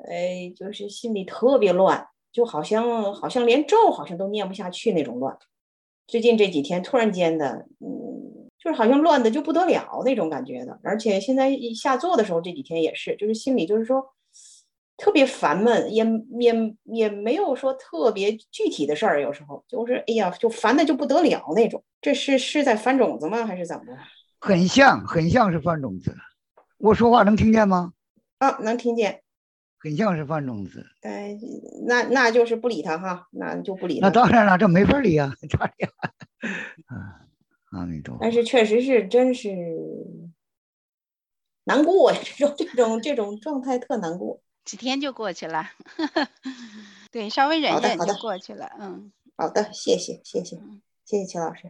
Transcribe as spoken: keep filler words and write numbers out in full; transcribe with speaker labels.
Speaker 1: 哎，就是心里特别乱，就好像好像连咒好像都念不下去那种乱。最近这几天突然间的，嗯，就是好像乱的就不得了那种感觉的。而且现在一下坐的时候，这几天也是，就是心里就是说特别烦闷，也也也没有说特别具体的事儿，有时候就是哎呀，就烦的就不得了那种。这是是在翻种子吗？还是怎么着？
Speaker 2: 很像，很像是犯种子。我说话能听见吗？
Speaker 1: 啊，能听见。
Speaker 2: 很像是犯种子。
Speaker 1: 哎，那那就是不理他哈，那就不理他。
Speaker 2: 那当然了，这没法理啊，咋理啊？啊，阿弥陀佛。
Speaker 1: 但是确实是真是难过呀，这种这种这种状态特难过。
Speaker 3: 几天就过去了。对，稍微忍
Speaker 1: 好的，好的，
Speaker 3: 忍就过去了。嗯，
Speaker 1: 好的，谢谢，谢谢，
Speaker 3: 嗯。
Speaker 1: 谢谢秦老师。